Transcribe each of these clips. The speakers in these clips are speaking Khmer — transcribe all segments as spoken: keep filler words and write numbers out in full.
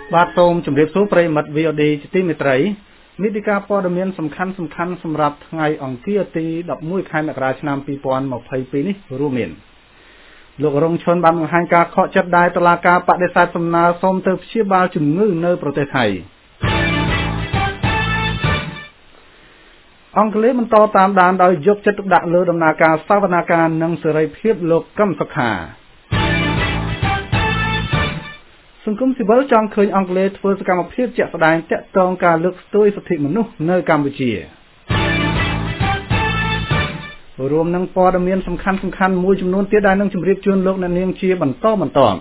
បាទសូមជម្រាបសួរប្រិយមិត្ត វី អូ ឌី ជាទីមេត្រីនេះទីការព័ត៌មានសំខាន់សំខាន់សម្រាប់ថ្ងៃអង្គារទីដប់មួយខែមករាឆ្នាំពីរពាន់ម្ភៃពីរនេះរួមមានលោករងឈុនបានបង្ហាញការខកចិត្តដែលតុលាការបដិសេធសំណើសូមទៅព្យាបាលជំងឺនៅប្រទេសថៃអង្គលេបន្តតាមដានដោយយកចិត្តទុកដាក់លើដំណើរការសវនាការនិងសេរីភាពលោកកឹមសុខាសង្គមស៊ីវិលចង់ឃើញអង្គលេធ្វើសកម្មភាពជាក់ស្ដែងទាក់ទងការលើកស្ទួយសិទ្ធិមនុស្សនៅកម្ពុជារួមនឹងព័ត៌មានសំខាន់សំខាន់មួយចំនួនទៀតដែលនឹងជម្រាបជូនលោកអ្នកនាងជាបន្តបន្ទាប់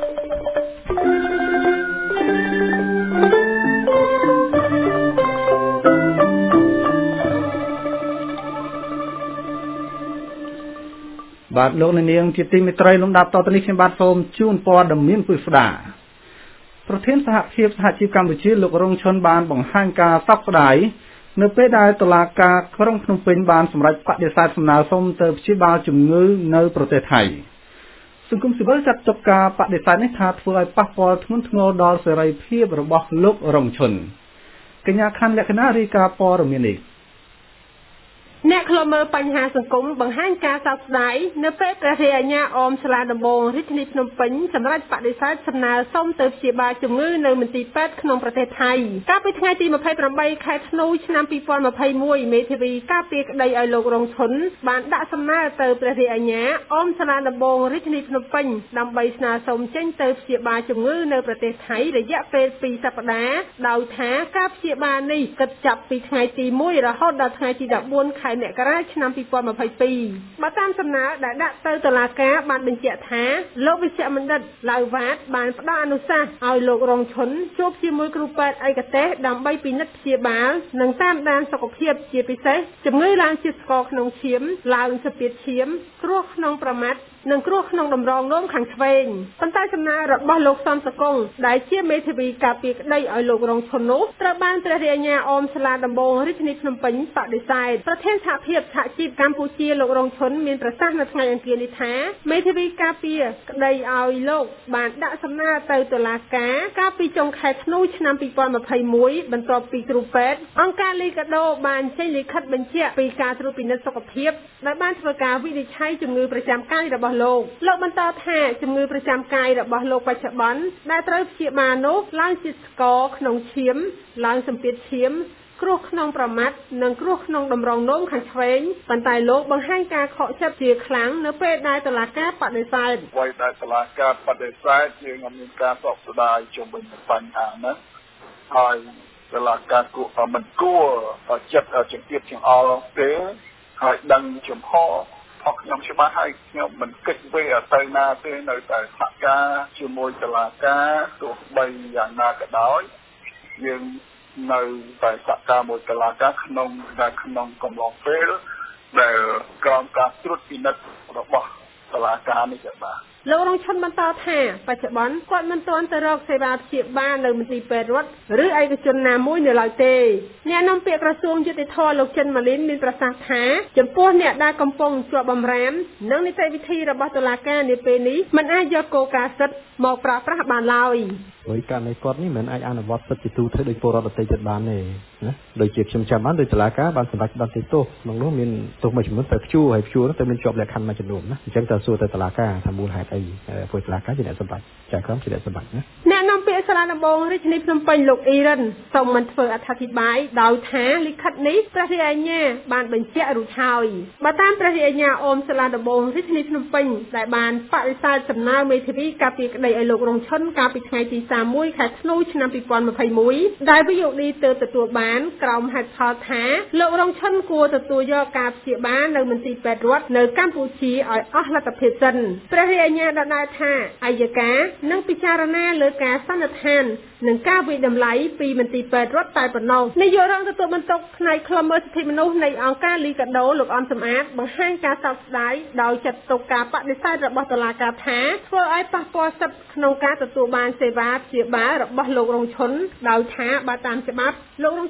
បាទលោកអ្នកនាងជាទីមេត្រីលំដាប់តទៅនេះខ្ញុំបាទសូមជូនព័ត៌មានពិស្ដាប្រធានសហភាពសហជីពកម្ពុជាលោករងឈុនបានបង្ហាញការសោកស្ដាយនៅពេលដែលតុលាការក្រុងភ្នំពេញបានសម្រេចបដិសេធសំណើសុំទៅព្យាបាលជំងឺនៅប្រទេសថៃសង្គមស៊ីវិលចាត់ទុកការបដិសេធនេះថាធ្វើឲ្យប៉ះពាល់ធ្ងន់ធ្ងរដល់សេរីភាពរបស់លោករងឈុនកញ្ញាខាន់លក្ខណៈរាយការណ៍ព័ត៌មាននេះអ្នកខ្លមើលបញ្ហាសង្គមបង្ហាញការសោកស្ដាយនៅពេលព្រះរាជអាជ្ញាអមសាលាដំបងរាជធានីភ្នំពេញសម្រេចបដិសេធសំណើសុំទៅព្យាបាលជំងឺនៅមន្ទីរពេទ្យក្នុងប្រទេសថៃកាលពីថ្ងៃទីម្ភៃប្រាំបីខែធ្នូឆ្នាំពីរពាន់ម្ភៃមួយមេធាវីការពារក្តីឲ្យលោករងឈុនបានដាក់សំណើទៅព្រះរាជអាជ្ញាអមសាលាដំបងរាជធានីភ្នំពេញដើម្បីស្នើសុំចេញទៅព្យាបាលជំងឺនៅប្រទេសថៃរយៈពេលពីរសប្តាហ៍ដោយថាការព្យាបាលនេះគិតចាប់ពីថ្ងៃទីមួយរហូតដល់ថ្ងៃទីដប់បួនខែមករាឆ្នាំពីរពាន់ម្ភៃពីរបើតាមសំណើដែលដាក់ទៅតុលាការបានបញ្ជាក់ថាលោកវិជ្ជបណ្ឌិតឡៅវ៉ាតបានផ្ដល់អនុសាសន៍ឲ្យលោករងឈុនជួបជាមួយគ្រូពេទ្យឯកទេសដើម្បីពិនិត្យព្យាបាលនិងតាមដានសុខភាពជាពិសេសជំងឺឡើងជាតិស្ករក្នុងឈាមឡើងសម្ពាធឈាមគ្រោះក្នុងប្រមាត់និងគ្រោះក្នុងតម្រងនោមខាងឆ្វេងប៉ុន្តែសំណើរបស់លោកសំសកុងដែលជាមេធាវីការពារក្តីឲ្យលោករងឈុននោះត្រូវបានព្រះរាជអាជ្ញាអមសាលាដំបងរាជធានីភ្នំពេញបដិសេធប្រធានសហភាពសហជីពកម្ពុជាលោករងឈុនមានប្រសាសន៍នៅថ្ងៃអង្គារនេះថាមេធាវីការពារក្តីឲ្យលោកបានដាក់សំណើទៅតុលាការកាលពីចុងខែធ្នូឆ្នាំពីរពាន់ម្ភៃមួយបន្ទាប់ពីគ្រូពេទ្យអង្គការលីកាដូបានចេញលិខិតបញ្ជាក់ពីការត្រួតពិនិត្យសុខភាពដែលបានធ្វើការវិនិច្ឆ័យជំងឺប្រចាំកាយរបស់លោកលោកបន្តថាជំងឺប្រចាំកាយរបស់លោកបច្ចុប្បន្នដែលត្រូវព្យាបាលនោះឡើងជាតិស្ករក្នុងឈាមឡើងសម្ពាធឈាមគ្រោះក្នុងប្រមាត់និងគ្រោះក្នុងតម្រងនោមខាងឆ្វេងប៉ុន្តែលោកបង្ហាញការខកចិត្តជាខ្លាំងនៅពេលដែលតុលាការបដិសេធអ្វីដែលតុលាការបដិសេធយើងមានការសោកស្ដាយជុំវិញបញ្ហានេះហើយតុលាការគួរមិនគួរចិត្តជំទាបចង្អុលទេហើយដឹងចំហខ្ញុំច្បាស់ហើយខ្ញុំមិនគិតវាទៅណាទេនៅតែសហការជាមួយតុលាការទោះបីយ៉ាងណាក៏ដោយយើងនៅតែសហការមួយតុលាការក្នុងតែក្នុងកំឡុងពេលដែលក្រោមការត្រួតពិនិត្យរបស់តុលាការនេះក៏បាទលោករងឈុនបន្តថាបច្ចុប្បន្នគាត់មិនទាន់ទៅរកសេវាព្យាបាលនៅមន្ទីរពេទ្យរដ្ឋឬឯកជនណាមួយនៅឡើយទេអ្នកនាំពាក្យក្រសួងយុតិធម៌លោកចិនម៉ាលីនមានប្រសាសន៍ថាចំពោះអ្នកដែលកំពុងជាប់បម្រាមនិងនីតិវិធីរបស់តុលាការនាពេលនេះមិនអាចយកគោលការណ៍សិទ្ធិមកប្រើប្រាស់បានឡើយដោយករណីគាត់នេះមិនអាចអនុវត្តសិទ្ធិជាទូទៅដោយពលរដ្ឋដទៃទៀតបានទេណាដូចជាខ្ញុំចាំបានដោយតុលាការបានសម្រេចផ្តន្ទាទោសក្នុងនោះមានទោសមួយចំនួនទៅព្យួរហើយព្យួរទៅមានជាប់លក្ខខណ្ឌមួយចំនួនណាអញ្ចឹងតើសួរទៅតុលាការថាមូលហេតុអីពួកតុលាការជាអ្នកសម្រេចចាក្រុមជាអ្នកសម្រេចណាអ្នកនាំពាក្យសាលាដំបងរាជធានីភ្នំពេញលោកអ៊ីរ៉ានសូមមិនធ្វើអត្ថាធិប្បាយដោយថាលិខិតនេះព្រះរាជអាជ្ញាបានបញ្ជាក់រួចហើយបើតាមព្រះរាជអាជ្ញាអមសាលាដំបងរាជធានីភ្នំពេញដែលបានបដិសេធសំណើមេធាវីការពារក្តីឲ្យលោករងឈុនកាលពីថ្ងៃទីសាមមួយខែធ្នូឆ្នាំពីរពាន់ម្ភៃមួយដែល វី អូ ឌី ទើបទទួលបានក្រោមហេតុផលថាលោករងឈុនគួរទទួលយកការព្យាបាលនៅមន្ទីរពេទ្យរដ្ឋនៅកម្ពុជាឲ្យអស់លទ្ធភាពសិនព្រះរាជអាជ្ញាដដែលថាអัยការនឹងពិចារណាលើការសន្និដ្ឋាននិងការវិតម្លៃពីមន្ទីរពេទ្យរដ្ឋតែប៉ុណ្ណោះនាយករងទទួលបន្ទុកផ្នែកឃ្លាំមើលសិទ្ធិមនុស្សនៃអង្គការលីកាដូលោកអំសំអាតបង្ហាញការសោកស្ដាយដោយចាត់ទុកការបដិសេធរបស់តុលាការថាធ្វើឲ្យប៉ះពាល់សិទ្ធិក្នុងការទទួលបានសេវាព្យាបាលរបស់លោករងឈុនដោយថាបើតាមច្បាប់លោករងឈុន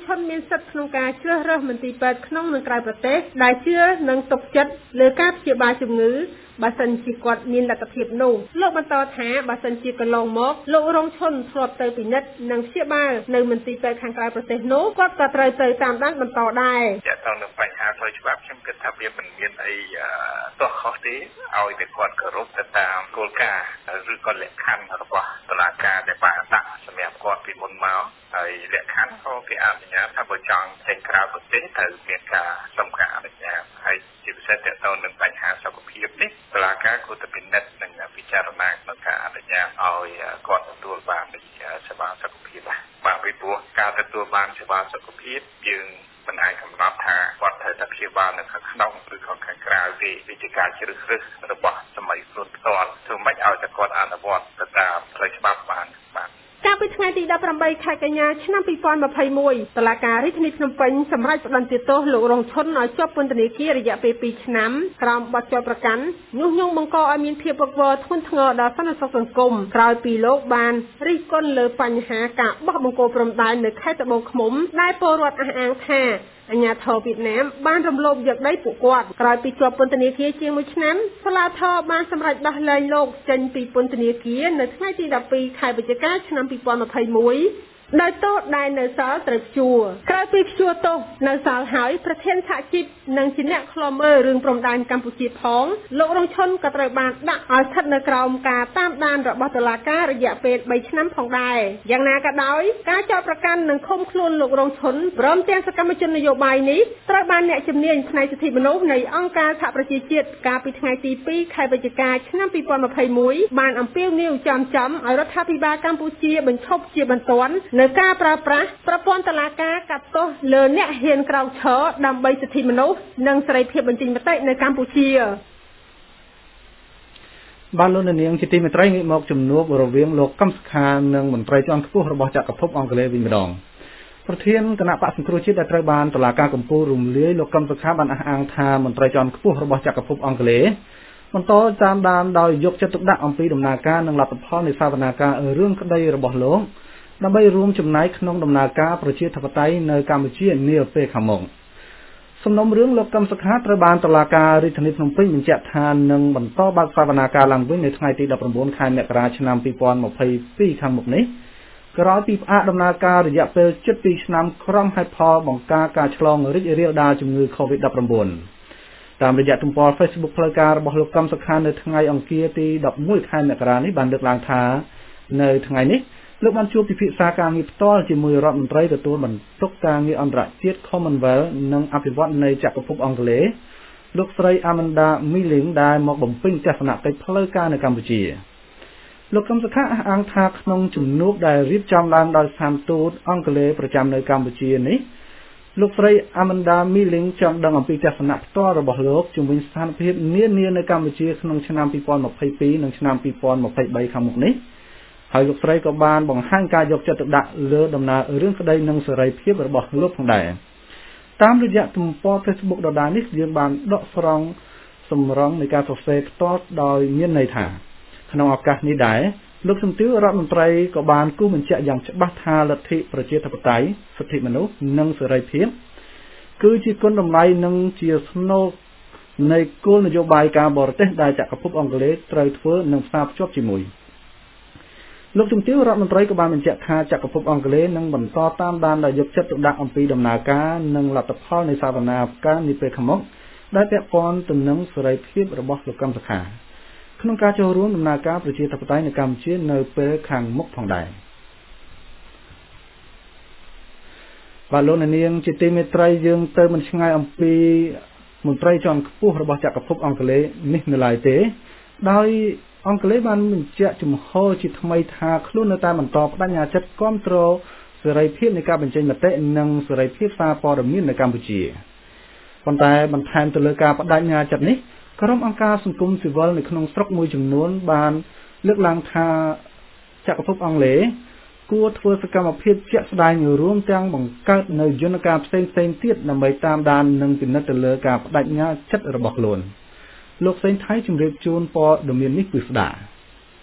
ឈុនមានសិទ្ធិក្នុងការជ្រើសរើសមន្ទីរពេទ្យក្នុងនិងក្រៅប្រទេសដែលជឿនិងទុកចិត្តលើការព្យាបាលជំងឺបើសិនជាគាត់មានលទ្ធភាពនោះលោកបន្តថាបើសិនជាកន្លងមកលោករងឈុនធ្លាប់ទៅពិនិត្យនិងព្យាបាលនៅមន្ទីរពេទ្យខាងក្រៅប្រទេសនោះគាត់ក៏ត្រូវទៅតាមដានបន្តដែរជាក់ស្ដែងនឹងបញ្ហាផ្លូវច្បាប់ខ្ញុំគិតថាវាមិនមានអីទោះខុសទេឲ្យតែគាត់គោរពទៅតាមគោលការណ៍ឬក៏លក្ខខណ្ឌរបស់តុលាការដែលបានដាក់សម្រាប់គាត់ពីមុនមកហើយលក្ខខណ្ឌក៏គេអនុញ្ញាតថាបើចង់ចេញក្រៅប្រទេសត្រូវមានការសុំការអនុញ្ញាតហើយជាពិសេសទាក់ទងនឹងបញ្ហាសុខភាពនេះតុលាការគួរតែពិនិត្យនិងពិចារណាក្នុងការអនុញ្ញាតឲ្យគាត់ទទួលបានសេវាសុខភាពបាទពីព្រោះការទទួលបានសេវាសុខភាពយើងមិនអាចកំណត់ថាគាត់ត្រូវតែព្យាបាលនៅខាងក្នុងឬក៏ខាងក្រៅទេវាជាការជ្រើសរើសរបស់សម័យខ្លួនផ្ទាល់ធ្វើម៉េចឲ្យតែគាត់អនុវត្តទៅតាមផ្លូវច្បាប់បានបាទកាលពីថ្ងៃទីដប់ប្រាំបីខែកញ្ញាឆ្នាំពីរពាន់ម្ភៃមួយតុលាការរាជធានីភ្នំពេញសម្រេចផ្តន្ទាទោសលោករងឈុនឲ្យជាប់ពន្ធនាគាររយៈពេលពីរឆ្នាំក្រោមបទចោទប្រកាន់ញុះញង់បង្កឲ្យមានភាពវឹកវរធ្ងន់ធ្ងរដល់សន្តិសុខសង្គមក្រោយពីលោកបានរិះគន់លើបញ្ហាការបោះបង្គោលព្រំដែននៅខេត្តត្បូងឃ្មុំដែលពលរដ្ឋអះអាងថាអាញាធរវៀតណាមបានរំលោភយកដីពួកគាត់ក្រោយពីជាប់ពន្ធនាគារជាងមួយឆ្នាំសាលាធរបានសម្រេចដោះលែងលោកចេញពីពន្ធនាគារនៅថ្ងៃទីដប់ពីរខែវិច្ឆិកាឆ្នាំពីរពាន់ម្ភៃមួយដោយទោសដែលនៅសល់ត្រូវព្យួរក្រោយពីព្យួរទោសនៅសល់ហើយប្រធានសហជីពនិងជាអ្នកឃ្លាំមើលរឿងព្រំដែនកម្ពុជាផងលោករងឈុនក៏ត្រូវបានដាក់ឲ្យស្ថិតនៅក្រោមការតាមដានរបស់តុលាការរយៈពេលបីឆ្នាំផងដែរយ៉ាងណាក៏ដោយការចោទប្រកាន់និងឃុំខ្លួនលោករងឈុនព្រមទាំងសកម្មជននយោបាយនេះត្រូវបានអ្នកជំនាញផ្នែកសិទ្ធិមនុស្សនៃអង្គការសហប្រជាជាតិកាលពីថ្ងៃទីពីរខែវិច្ឆិកាឆ្នាំពីរពាន់ម្ភៃមួយបានអំពាវនាវចំចំឲ្យរដ្ឋាភិបាលកម្ពុជាបញ្ឈប់ជាបន្ទាន់នៅការប្រើប្រាស់ប្រព័ន្ធតុលាការកាត់ទោសលើអ្នកហ៊ានក្រោកឈរដើម្បីសិទ្ធិមនុស្សនិងសេរីភាពបញ្ចេញមតិនៅកម្ពុជាបានលោកនាងជាទីមេត្រីងាកមកជំនួបរវាងលោកកឹមសុខានិងមន្ត្រីជាន់ខ្ពស់របស់ចក្រភពអង់គ្លេសវិញម្ដងប្រធានគណៈបក្សសង្គ្រោះជាតិដែលត្រូវបានតុលាការកំពូលរំលាយលោកកឹមសុខាបានអះអាងថាមន្ត្រីជាន់ខ្ពស់របស់ចក្រភពអង់គ្លេសបន្តតាមដានដោយយកចិត្តទុកដាក់អំពីដំណើរការនិងលទ្ធផលនៃសវនាការរឿងក្តីរបស់លោកដើម្បីរួមចំណែកក្នុងដំណើរការប្រជាធិបតេយ្យនៅកម្ពុជានាពេលខាងមុខសំណុំរឿងលោកកឹមសុខាត្រូវបានតុលាការរាជធានីភ្នំពេញបញ្ជាក់ថានឹងបន្តបើកសវនាការឡើងវិញនៅថ្ងៃទីដប់ប្រាំបួនខែមករាឆ្នាំពីរពាន់ម្ភៃពីរខាងមុខនេះក្រោយពីផ្អាកដំណើរការរយៈពេលជិតពីរឆ្នាំក្រុមហេតុផលបង្ការការឆ្លងរីករាលដាលជំងឺ កូវីដ ដប់ប្រាំបួន តាមរយៈទំព័រ Facebook ផ្លូវការរបស់លោកកឹមសុខានៅថ្ងៃអង្គារទីដប់មួយខែមករានេះបានលើកឡើងថានៅថ្ងៃនេះលោកបានជួបពិភាក្សាការងារផ្ទាល់ជាមួយរដ្ឋមន្ត្រីទទួលបន្ទុកការងារអន្តរជាតិ Commonwealth និងអភិវឌ្ឍនៃចក្រភពអង់គ្លេសលោកស្រី Amanda Milling ដែលមកបំពេញទស្សនកិច្ចផ្លូវការនៅកម្ពុជាលោកកឹមសុខាអះអាងថាក្នុងជំនួបដែលរៀបចំឡើងដោយស្ថានទូតអង់គ្លេសប្រចាំនៅកម្ពុជានេះលោកស្រី Amanda Milling ចង់ដឹងអំពីទស្សនៈផ្ទាល់របស់លោកជំវិញស្ថានភាពនានានៅកម្ពុជាក្នុងឆ្នាំពីរពាន់ម្ភៃពីរនិងឆ្នាំពីរពាន់ម្ភៃបីខាងមុខនេះហើយលោកស្រីក៏បានបង្ហាញការយកចិត្តទុកដាក់លើដំណើររឿងក្តីនិងសេរីភាពរបស់លោកផងដែរតាមរយៈទំព័រ Facebook ដដែលនេះយើងបានដកស្រង់សម្រងនៃការសរសេរផ្ទាល់ដោយមានន័យថាក្នុងឱកាសនេះដែរលោកសំទាវរដ្ឋមន្ត្រីក៏បានគូបញ្ជាក់យ៉ាងច្បាស់ថាលទ្ធិប្រជាធិបតេយ្យសិទ្ធិមនុស្សនិងសេរីភាពគឺជាគុណតម្លៃនិងជាស្នូលនៃគោលនយោបាយការបរទេសដែលចក្រភពអង់គ្លេសត្រូវធ្វើនិងផ្សារភ្ជាប់ជាមួយលោកជំទាវរដ្ឋមន្ត្រីក៏បានបញ្ជាក់ថាចក្រភពអង់គ្លេសនឹងបន្តតាមដានដោយយកចិត្តទុកដាក់អំពីដំណើរការនិងលទ្ធផលនៃសវនាការនាពេលខាងមុខដែលពាក់ព័ន្ធទៅនឹងសេរីភាពរបស់លោកកឹមសុខាក្នុងការចូលរួមដំណើរការប្រជាធិបតេយ្យនៅកម្ពុជានៅពេលខាងមុខផងដែរបាទលោកនាងជាទីមេត្រីយើងទៅមិនឆ្ងាយអំពីមន្ត្រីជាន់ខ្ពស់របស់ចក្រភពអង់គ្លេសនេះនៅឡើយទេដោយអង់គ្លេសបានបញ្ជាក់ជំហរជាថ្មីថាខ្លួននៅតែបន្តបដិញ្ញាចិត្តគាំទ្រសេរីភាពនៃការបញ្ចេញមតិនិងសេរីភាពសារព័ត៌មាននៅកម្ពុជាប៉ុន្តែបន្ថែមទៅលើការបដិញ្ញាចិត្តនេះក្រុមអង្គការសង្គមស៊ីវិលនៅក្នុងស្រុកមួយចំនួនបានលើកឡើងថាចក្រភពអង់គ្លេសគួរធ្វើសកម្មភាពជាក់ស្ដែងរួមទាំងបង្កើតនៅយន្តការផ្សេងៗទៀតដើម្បីតាមដាននិងពិនិត្យទៅលើការបដិញ្ញាចិត្តរបស់ខ្លួនលោកសេងថៃជម្រាបជូនព័ត៌មាននេះពិស្ដា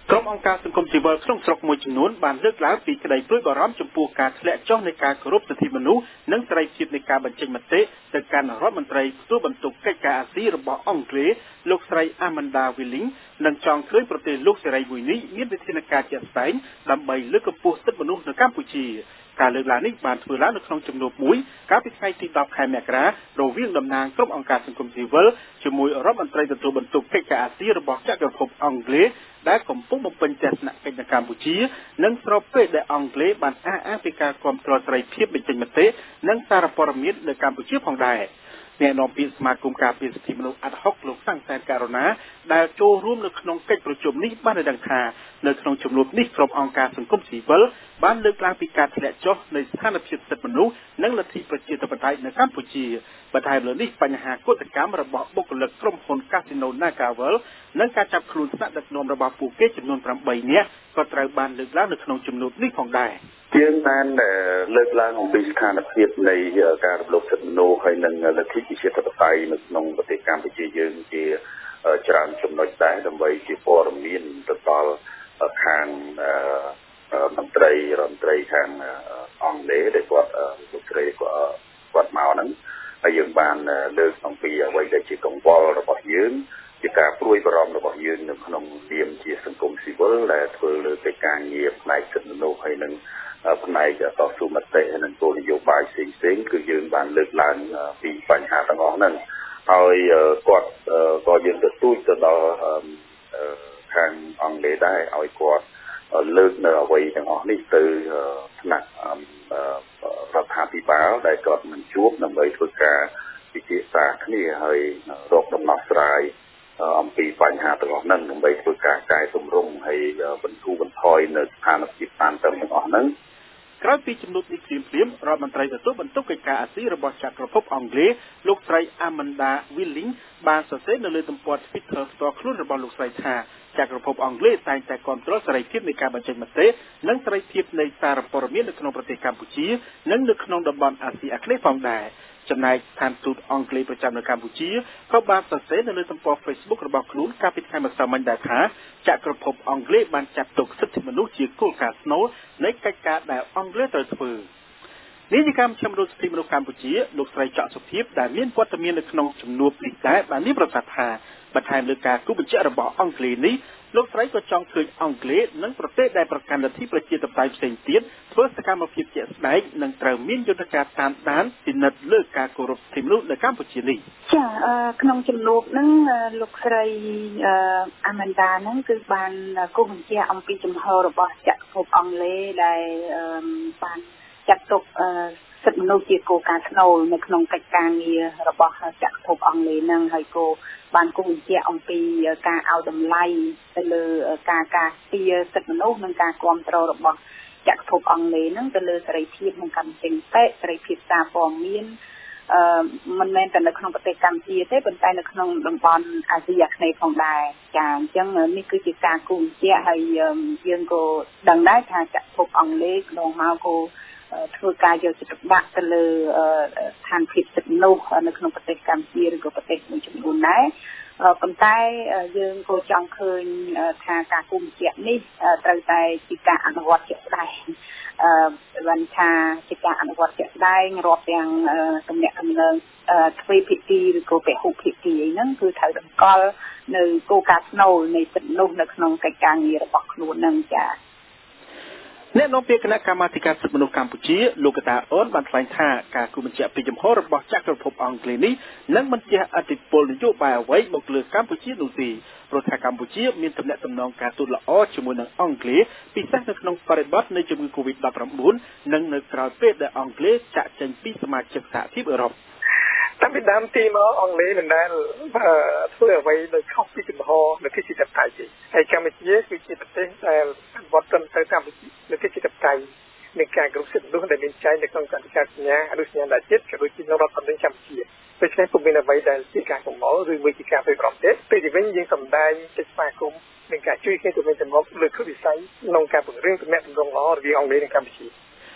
ក្រុមអង្គការសង្គមស៊ីវិលក្នុងស្រុកមួយចំនួនបានលើកឡើងពីក្តីព្រួយបារម្ភចំពោះការធ្លាក់ចុះនៃការគោរពសិទ្ធិមនុស្សនិងសេរីភាពនៃការបញ្ចេញមតិទៅកាន់រដ្ឋមន្ត្រីទទួលបន្ទុកកិច្ចការអាស៊ីរបស់អង់គ្លេសលោកស្រី Amanda Willing និងចង់ឃើញប្រទេសលោកសេរីមួយនេះមានវិធានការជាក់ស្ដែងដើម្បីលើកកម្ពស់សិទ្ធិមនុស្សនៅកម្ពុជាការលើកឡើងនេះបានធ្វើឡើងនៅក្នុងជំនួបមួយកាលពីថ្ងៃទីដប់ខែមករារវាងតំណាងក្រុមអង្គការសង្គមស៊ីវិលជាមួយរដ្ឋមន្ត្រីទទួលបន្ទុកកិច្ចការអាស៊ីរបស់ចក្រភពអង់គ្លេសដែលកំពុងបំពេញទស្សនកិច្ចនៅកម្ពុជានិងស្របពេលដែលអង់គ្លេសបានអះអាងពីការគាំទ្រសេរីភាពបញ្ចេញមតិនិងសារព័ត៌មាននៅកម្ពុជាផងដែរអ្នកនាំពាក្យសមាគមការពារសិទ្ធិមនុស្សអាត់ហុកលោកសាំងសែនករណាដែលចូលរួមនៅក្នុងកិច្ចប្រជុំនេះបានដឹងថានៅក្នុងជំនួបនេះក្រុមអង្គការសង្គមស៊ីវិលបានលើកឡើងពីការធ្លាក់ចុះនៃស្ថានភាពសិទ្ធិមនុស្សនិងលទ្ធិប្រជាធិបតេយ្យនៅកម្ពុជាបន្ថែមលើនេះបញ្ហាកុតកម្មរបស់បុគ្គលិកក្រុមហ៊ុន Casino Nagavel និងការចាប់ខ្លួនថ្នាក់ដឹកនាំរបស់ពួកគេចំនួនប្រាំបីនាក់ក៏ត្រូវបានលើកឡើងនៅក្នុងជំនួបនេះផងដែរយើងបានលើកឡើងអំពីស្ថានភាពនៃការរំលោភសិទ្ធិមនុស្សហើយនិងលទ្ធិប្រជាធិបតេយ្យនៅក្នុងប្រទេសកម្ពុជាយើងជាច្រើនចំណុចដែរដើម្បីជាព័ត៌មានទៅដល់ខាងមន្ត្រីរដ្ឋមន្ត្រីខាងអង់គ្លេសដែលគាត់លោកស្រីគាត់គាត់មកហ្នឹងហើយយើងបានលើកអំពីអ្វីដែលជាកង្វល់របស់យើងជាការព្រួយបារម្ភរបស់យើងនៅក្នុងនាមជាសង្គមស៊ីវិលដែលធ្វើលើកិច្ចការងារផ្នែកសិទ្ធិមនុស្សហើយនិងផ្នែកតស៊ូមតិនិងគោលនយោបាយផ្សេងៗគឺយើងបានលើកឡើងពីបញ្ហាទាំងអស់ហ្នឹងហើយគាត់ក៏យើងទទូចទៅដល់ខាងអង់គ្លេសដែរឲ្យគាត់លើកនៅអ្វីទាំងអស់នេះទៅថ្នាក់រដ្ឋាភិបាលដែលគាត់នឹងជួបដើម្បីធ្វើការពិភាក្សាគ្នាហើយរកដំណោះស្រាយអំពីបញ្ហាទាំងអស់ហ្នឹងដើម្បីធ្វើការកែតម្រង់ហើយបន្ធូរបន្ថយនៅស្ថានភាពតានតឹងទាំងអស់ហ្នឹងក្រោយពីជំនួបនេះភ្លាមៗរដ្ឋមន្ត្រីទទួលបន្ទុកកិច្ចការអាស៊ីរបស់ចក្រភពអង់គ្លេសលោកស្រី Amanda Willing បានសរសេរនៅលើទំព័រ Twitter ផ្ទាល់ខ្លួនរបស់លោកស្រីថាចក្រភពអង់គ្លេសតែងតែគាំទ្រសេរីភាពនៃការបញ្ចេញមតិនិងសេរីភាពនៃសារព័ត៌មាននៅក្នុងប្រទេសកម្ពុជានិងនៅក្នុងតំបន់អាស៊ីអាគ្នេយ៍ផងដែរចំណែកស្ថានទូតអង់គ្លេសប្រចាំនៅកម្ពុជាក៏បានសរសេរនៅលើទំព័រ Facebook របស់ខ្លួនកាលពីថ្ងៃម្សិលមិញដែរថាចក្រភពអង់គ្លេសបានចាត់ទុកសិទ្ធិមនុស្សជាគោលការណ៍ស្នូលនៃកិច្ចការដែលអង់គ្លេសត្រូវធ្វើនេះជាកម្មជំរុញសិទ្ធិមនុស្សកម្ពុជាលោកស្រីច័ក្តិសុភាពដែលមានវត្តមាននៅក្នុងជំនួបនេះដែរបាននេះប្រកាសថាបន្ថែមលើការគូបញ្ជាក់របស់អង់គ្លេសនេះលោកស្រីក៏ចង់ឃើញអង់គ្លេសនិងប្រទេសដែលប្រកាន់លទ្ធិប្រជាធិបតេយ្យផ្សេងទៀតធ្វើសកម្មភាពជាក់ស្ដែងនិងត្រូវមានយន្តការតាមដានពិនិត្យលើការគោរពសិទ្ធិមនុស្សនៅកម្ពុជានេះចាក្នុងជំនួបហ្នឹងលោកស្រីអាម៉ាន់ដាហ្នឹងគឺបានគូបញ្ជាក់អំពីចំហរបស់ចក្រភពអង់គ្លេសដែលបានចាត់ទុកសិទ្ធិមនុស្សជាគោលការណ៍ស្នូលនៅក្នុងកិច្ចការងាររបស់ចក្រភពអង់គ្លេសហ្នឹងហើយក៏បានគូបញ្ជាក់អំពីការឲ្យតម្លៃទៅលើការការពារសិទ្ធិមនុស្សនិងការគាំទ្ររបស់ចក្រភពអង់គ្លេសហ្នឹងទៅលើសេរីភាពនិងកម្មចេញមតិសេរីភាពសារព័ត៌មានអឺមិនមែនតែនៅក្នុងប្រទេសកម្ពុជាទេប៉ុន្តែនៅក្នុងតំបន់អាស៊ីអាគ្នេយ៍ផងដែរចាអញ្ចឹងនេះគឺជាការគូបញ្ជាក់ហើយយើងក៏ដឹងដែរថាចក្រភពអង់គ្លេសកន្លងមកក៏ធ្វើការយកចិត្តទុកដាក់ទៅលើស្ថានភាពសិទ្ធិមនុស្សនៅក្នុងប្រទេសកម្ពុជាឬក៏ប្រទេសមួយចំនួនដែរប៉ុន្តែយើងក៏ចង់ឃើញថាការគូបញ្ជាក់នេះត្រូវតែជាការអនុវត្តជាក់ស្ដែងអឺបានថាជាការអនុវត្តជាក់ស្ដែងរាប់ទាំងទំនាក់ទំនងទ្វេភាគីឬក៏ពហុភាគីអីហ្នឹងគឺត្រូវតម្កល់នៅគោលការណ៍ស្នូលនៃសិទ្ធិមនុស្សនៅក្នុងកិច្ចការងាររបស់ខ្លួនហ្នឹងចា៎អ្នកនាំពាក្យគណៈកម្មាធិការសិទ្ធិមនុស្សកម្ពុជាលោកកតាអូនបានថ្លែងថាការគូបញ្ជាក់ពីចំហរបស់ចក្រភពអង់គ្លេសនេះនឹងមិនជះឥទ្ធិពលនយោបាយអ្វីមកលើកម្ពុជានោះទេព្រោះថាកម្ពុជាមានទំនាក់ទំនងការទូតល្អជាមួយនឹងអង់គ្លេសពិសេសនៅក្នុងបរិបទនៃជំងឺ កូវីដ ដប់ប្រាំបួន និងនៅក្រៅពេលដែលអង់គ្លេសចាក់ចេញពីសមាជិកសហភាពអឺរ៉ុបតាំងពីដើមទីមកអង់គ្លេសមិនដែលធ្វើអ្វីដោយខុសពីចំហនៅទីជាតិបតៃទេហើយកម្ពុជាគឺជាប្រទេសដែលវត្តទៅទៅកម្ពុជានៅទីជាតិបតៃនៃការគ្រប់សិទ្ធិមនុស្សដែលមានចែងនៅក្នុងកតិកាសញ្ញាអនុសញ្ញាណជាតិក៏ដូចជានៅរដ្ឋធម្មនុញ្ញកម្ពុជាដូច្នេះពុំមានអ្វីដែលជាការកុំល់ឬមួយជាការផ្ទុយទេពេលទីវិញយើងសម្ដែងកិច្ចស្វាគមន៍និងការជួយគ្នាទៅវិញទៅមកលើគ្រឹះវិស័យក្នុងការពង្រឹងទំនាក់ទំនងល្អរវាងអង់គ្លេសនិងកម្ពុជា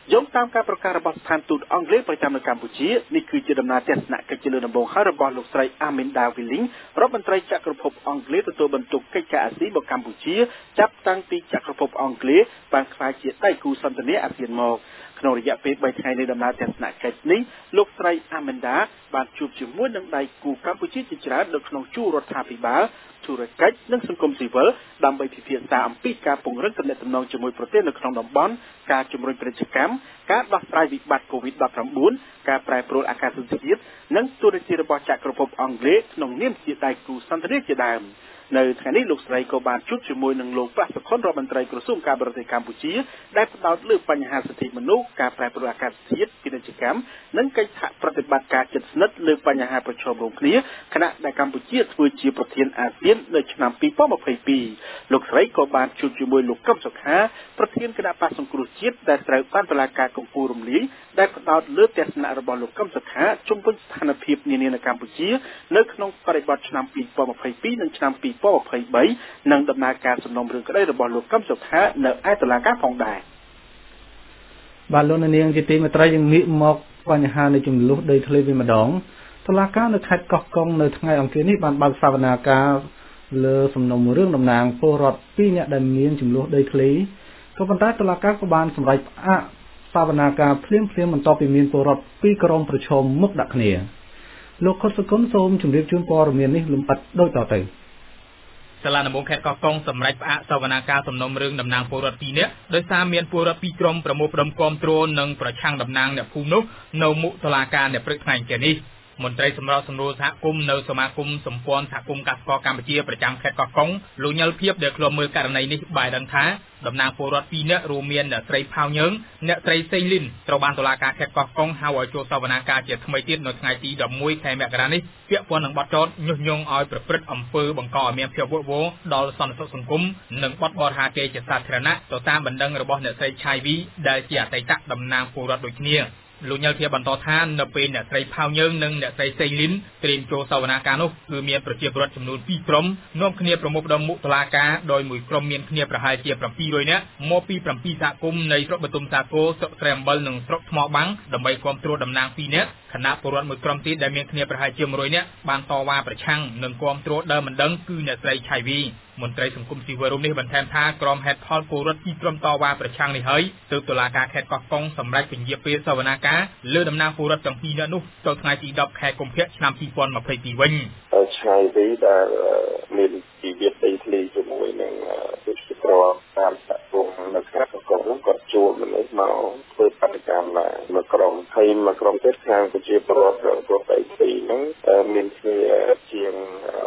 យោងតាមការប្រកាសរបស់ស្ថានទូតអង់គ្លេសប្រចាំនៅកម្ពុជានេះគឺជាដំណើរទស្សនកិច្ចលើដំបូងហើយរបស់លោកស្រី Amanda Willing រដ្ឋមន្ត្រីចក្រភពអង់គ្លេសទទួលបន្ទុកកិច្ចការអាស៊ីមកកម្ពុជាចាប់តាំងពីចក្រភពអង់គ្លេសបានក្លាយជាដៃគូសន្ទនាអាស៊ានមកក្នុងរយៈពេលបីថ្ងៃនៃដំណើរទស្សនកិច្ចនេះលោកស្រី Amanda បានជួបជាមួយនឹងដៃគូកម្ពុជាជាច្រើននៅក្នុងជួររដ្ឋាភិបាលធុរកិច្ចនិងសង្គមស៊ីវិលដើម្បីពិភាក្សាអំពីការពង្រឹងទំនាក់ទំនងជាមួយប្រទេសនៅក្នុងតំបន់ការជំរុញពាណិជ្ជកម្មការដោះស្រាយវិបត្តិ កូវីដ ដប់ប្រាំបួន ការប្រែប្រួលអាកាសធាតុនិងទូរនីតិរបស់ចក្រភពអង់គ្លេសក្នុងនាមជាដៃគូសន្ទនាជាដើមនៅថ្ងៃនេះលោកស្រីក៏បានជួបជាមួយនឹងលោកប្រសិទ្ធរដ្ឋមន្ត្រីក្រសួងការបរទេសកម្ពុជាដែលផ្ដោតលើបញ្ហាសិទ្ធិមនុស្សការប្រែប្រួលអាកាសធាតុពាណិជ្ជកម្មនិងកិច្ចសហប្រតិបត្តិការជិតស្និទ្ធលើបញ្ហាប្រឈមរួមគ្នាខណៈដែលកម្ពុជាធ្វើជាប្រធានអាស៊ាននៅឆ្នាំពីរពាន់ម្ភៃពីរលោកស្រីក៏បានជួបជាមួយលោកកឹមសុខាប្រធានគណៈបក្សសង្គ្រោះជាតិដែលត្រូវបានតុលាការកំពូលរំលាយដែលផ្ដោតលើទស្សនៈរបស់លោកកឹមសុខាជុំវិញស្ថានភាពនានានៅកម្ពុជានៅក្នុងបរិបទឆ្នាំពីរពាន់ម្ភៃពីរនិងឆ្នាំពីរពាន់ម្ភៃបីនិងដំណើរការសំណុំរឿងក្តីរបស់លោកកឹមសុខានៅឯតុលាការផងដែរបាទលោកនាងជាទីមេត្រីយើងងាកមកបញ្ហានៃចំនួនដីធ្លីវិញម្ដងតុលាការនៅខេត្តកោះកុងនៅថ្ងៃអង្គារនេះបានបើកសវនាការលើសំណុំរឿងតំណាងពលរដ្ឋពីរនាក់ដែលមានចំនួនដីធ្លីក៏ប៉ុន្តែតុលាការក៏បានសម្រេចផ្អាកសវនាការភ្លាមៗបន្ទាប់ពីមានពលរដ្ឋពីរក្រុមប្រឈមមុខដាក់គ្នាលោកខុតសកុនសូមជម្រាបជូនព័ត៌មាននេះលម្អិតដូចតទៅសាលាដំបងខេត្តកោះកុងសម្រេចផ្អាកសវនាការសំណុំរឿងតំណាងពលរដ្ឋពីរនាក់ដោយសារមានពលរដ្ឋពីរក្រុមប្រមូលផ្ដុំគាំទ្រនិងប្រឆាំងតំណាងអ្នកភូមិនោះនៅមុខតុលាការនៅព្រឹកថ្ងៃអង្គារនេះមន្ត្រីសម្របសម្រួលសហគមន៍នៅសមាគមសម្ព័ន្ធសហគមន៍កសិករកម្ពុជាប្រចាំខេត្តកោះកុងលោកញ៉លភៀបដែលធ្លាប់មើលករណីនេះបានដឹងថាតំណាងពលរដ្ឋពីរនាក់រួមមានអ្នកស្រីផៅញើងអ្នកស្រីសេងលីនត្រូវបានតុលាការខេត្តកោះកុងហៅឲ្យចូលសវនាការជាថ្មីទៀតនៅថ្ងៃទីដប់មួយខែមករានេះពាក់ព័ន្ធនឹងបទចោទញុះញង់ឲ្យប្រព្រឹត្តអំពើបង្កឲ្យមានភាពវឹកវរដល់សន្តិសុខសង្គមនិងបទបរិហាកេរជាសាធារណៈទៅតាមបណ្ដឹងរបស់អ្នកស្រីឆៃវីដែលជាអតីតតំណាងពលរដ្ឋដូចគ្នាលោកញ៉លភៀបបន្តថានៅពេលអ្នកស្រីផៅញើងនិងអ្នកស្រីសេងលីនត្រៀមចូលសវនាការនោះគឺមានប្រជាពលរដ្ឋចំនួនពីរក្រុមនាំគ្នាប្រមូលផ្ដុំមុខតុលាការដោយមួយក្រុមមានគ្នាប្រហែលជាប្រាំពីររយនាក់មកពីប្រាំពីរសហគមន៍នៃស្រុកបទុមសាគរស្រុកស្រែអំបិលនិងស្រុកថ្មបាំងដើម្បីគាំទ្រតំណាងពីរនាក់ខណៈពលរដ្ឋមួយក្រុមទៀតដែលមានគ្នាប្រហែលជាមួយរយនាក់បានតវ៉ាប្រឆាំងនិងគាំទ្រដើមមិនដឹងគឺអ្នកស្រីឆៃវីមន្ត្រីសង្គមស៊ីវិលរូបនេះបន្ថែមថាក្រុមហេតុផលពលរដ្ឋពីក្រុមតវ៉ាប្រឆាំងនេះហើយទើបតុលាការខេត្តកោះកុងសម្រេចពន្យាពេលសវនាការលើតំណាងពលរដ្ឋទាំងពីរនាក់នោះទៅថ្ងៃទីដប់ខែកុម្ភៈឆ្នាំពីរពាន់ម្ភៃពីរវិញឆៃវីដែលមានជីវិតដីធ្លីជាមួយនឹងវិទ្យាក្រតាមសហគមន៍នៅខេត្តកោះកុងគាត់ជួបមនុស្សមកធ្វើបដកម្មឡើងមួយក្រុមហើយមួយក្រុមទៀតខាងប្រជាពលរដ្ឋរបស់ដីធ្លីហ្នឹងមានគ្នាជាង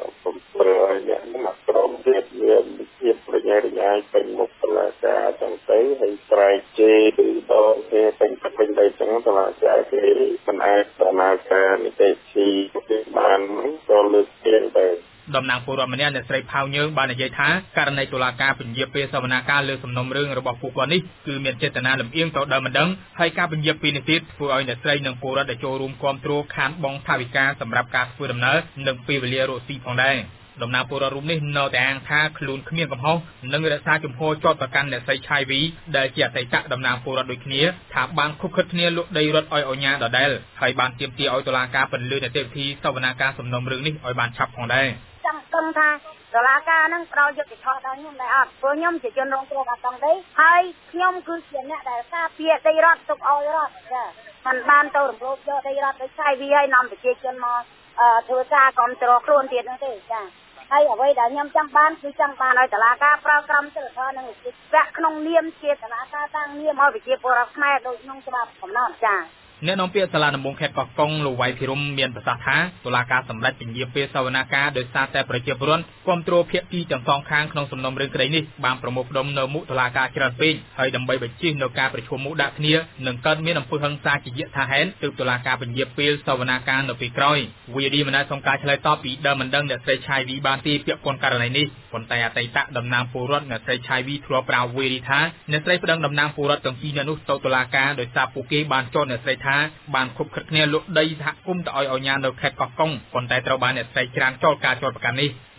bảyរយនាក់មួយក្រុមទៀតមានភាពប្រញាប់ប្រញាល់ពេញមុខតុលាការចឹងទៅហើយស្រែកជេរឬដល់គេពេញពេញដីចឹងតុលាការគេមិនអាចដំណើរការនីតិវិធីបានក៏លើកទៀនទៅតំណាងពលរដ្ឋម្នាក់អ្នកស្រីផៅញើងបាននិយាយថាករណីតុលាការពន្យាពេលសវនាការលើសំណុំរឿងរបស់ពួកគាត់នេះគឺមានចេតនាលំអៀងទៅដើមមិនដឹងហើយការពន្យាពេលនេះទៀតធ្វើឲ្យអ្នកស្រីនិងពលរដ្ឋដែលចូលរួមគាំទ្រខានបងថាវិការសម្រាប់ការធ្វើដំណើរនិងពេលវេលារស់ស៊ីផងដែរតំណាងពលរដ្ឋរូបនេះនៅតែអាងថាខ្លួនគ្មានកំហុសនិងរក្សាជំហរជាប់ប្រកាន់អ្នកស្រីឆៃវីដែលជាអតីតតំណាងពលរដ្ឋដូចគ្នាថាបានខុបខិតគ្នាលក់ដីរដ្ឋឲ្យអញ្ញាដដែលហើយបានទាមទារឲ្យតុលាការពន្យានីតិវិធីសវនាការសំណុំរឿងនេះឲ្យបានឆាប់ផងដែរចាំគំថាតុលាការនឹងផ្ដល់យុត្តិធម៌ដល់ខ្ញុំដែរអត់ព្រោះខ្ញុំជាជនរងគ្រោះអត់ទាំងទេហើយខ្ញុំគឺជាអ្នកដែលការពារដីរដ្ឋទុកឲ្យរដ្ឋចាមិនបានទៅរំលោភយកដីរដ្ឋដោយឆៃវីឲ្យនាំប្រជាជនមកធ្វើការគ្រប់គ្រងខ្លួនទៀតនោះទេចាហើយអ្វីដែលខ្ញុំចង់បានគឺចង់បានឲ្យតុលាការប្រើក្រមសីលធម៌និងវិជ្ជាជីវៈក្នុងនាមជាតុលាការតាំងនាមឲ្យប្រជាពលរដ្ឋខ្មែរដូចក្នុងច្បាប់កំណត់ចាអ្នកនាំពាក្យសាលាដំបងខេត្តកោះកុងលោកវ៉ៃភិរមមានប្រសាសន៍ថាតុលាការសម្រេចពន្យាពេលសវនាការដោយសារតែប្រជាពលរដ្ឋគាំទ្រភាគីទាំងសងខាងក្នុងសំណុំរឿងក្តីនេះបានប្រមូលផ្ដុំនៅមុខតុលាការច្រើនពេកហើយដើម្បីបញ្ជិះនៅការប្រជុំមុខដាក់គ្នានិងកើតមានអំពើហិង្សាជាយថាហេតុទើបតុលាការពន្យាពេលសវនាការនៅពេលក្រោយវីឌីមិនអាចសុំការឆ្លើយតបពីដើមមិនដឹងអ្នកស្រីឆៃវីបានទេពាក់ព័ន្ធករណីនេះប៉ុន្តែអតីតតំណាងពលរដ្ឋអ្នកស្រីឆៃវីធ្លាប់ប្រាប់វីឌីថាអ្នកស្រីប្តឹងតំណាងពលរដ្ឋទាំងពីរនាក់នោះទៅតុលាការដោយសារពួកគេបានចោទអ្នកស្រីថាបានខុបខិតគ្នាលក់ដីសហគមន៍ទៅឲ្យអញ្ញានៅខេត្តកោះកុងប៉ុន្តែត្រូវបានអ្នកស្រីច្រានចោលការចោទប្រកាន់នេះ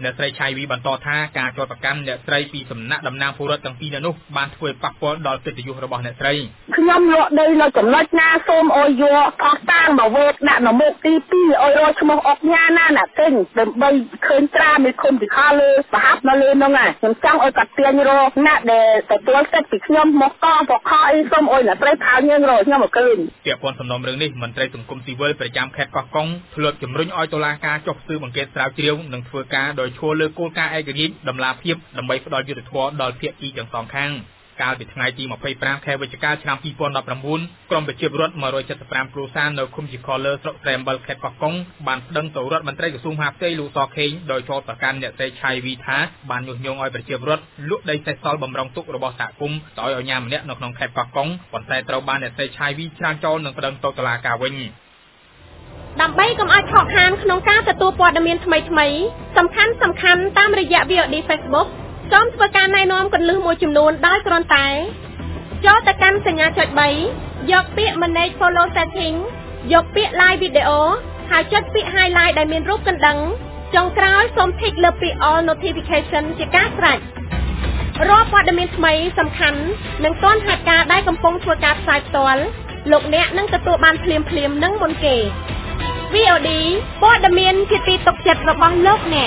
អ្នកស្រីឆៃវីបន្តថាការចោទប្រកាន់អ្នកស្រីពីសំណាក់តំណាងពលរដ្ឋទាំងពីរនោះបានធ្វើឲ្យប៉ះពាល់ដល់កិត្តិយសរបស់អ្នកស្រីខ្ញុំលក់ដីនៅចំណុចណាសូមអោយយកអស់តាំងមកវេកដាក់នៅមុខទីពីរអោយរកឈ្មោះអុកញ៉ាណាអ្នកទិញដើម្បីឃើញត្រាមេឃុំពីខលើប្រហាប់នៅលើនោះណាខ្ញុំចង់ឲ្យកាត់ទាញរកអ្នកដែលទទួលសិទ្ធិពីខ្ញុំមកកបខអីសូមអោយអ្នកស្រីផៅយើងរកខ្ញុំមកឃើញពាក់ព័ន្ធសំណុំរឿងនេះមន្ត្រីសង្គមស៊ីវិលប្រចាំខេត្តកោះកុងធ្លាប់ជំរុញឲ្យតុលាការចុះស៊ើបអង្កេតស្រាវជ្រាវនិងធ្វើការដោយឈលលើគោលការណ៍ឯករាជ្យតម្លាភាពដើម្បីផ្ដល់យុត្តិធម៌ដល់ភាគីទាំងសងខាងកាលពីថ្ងៃទីម្ភៃប្រាំខែវិច្ឆិកាឆ្នាំពីរពាន់ដប់ប្រាំបួនក្រុមប្រជាពលរដ្ឋមួយរយសិបប្រាំគ្រួសារនៅឃុំជាខលើស្រុកស្រែអំបិលខេត្តកោះកុងបានប្តឹងទៅរដ្ឋមន្ត្រីក្រសួងមហាផ្ទៃលោកសខេងដោយចោទប្រកាន់អ្នកស្រីឆៃវីថាបានញុះញង់ឲ្យប្រជាពលរដ្ឋលក់ដីសេសសល់បំរុងទុករបស់សហគមន៍ទៅឲ្យអាជ្ញាម្នាក់នៅក្នុងខេត្តកោះកុងប៉ុន្តែត្រូវបានអ្នកស្រីឆៃវីច្រានចោលនិងប្តឹងទៅតុលាការវិញដើម្បីកុំឲ្យខកខានក្នុងការទទួលព័ត៌មានថ្មីៗសំខាន់សំខាន់តាមរយៈ វី អូ ឌី Facebook សូមធ្វើការណែនាំគន្លឹះមួយចំនួនដោយគ្រាន់តែចូលទៅកាន់សញ្ញាចុចបីយកពាក្យ Manage Follow Setting យកពាក្យ Live Video ហើយចុចពាក្យ Highlight ដែលមានរូបកណ្ដឹងចុងក្រោយសូម Tick លើពាក្យ All Notification ជាការស្រេចរាល់ព័ត៌មានថ្មីសំខាន់និងទាន់ហេតុការណ៍ដែលកំពុងធ្វើការផ្សាយផ្ទាល់លោកអ្នកនឹងទទួលបានភ្លាមៗនិងមុនគេ វី អូ ឌី ព័ត៌មានជាទីទុកចិត្តរបស់លោកអ្នក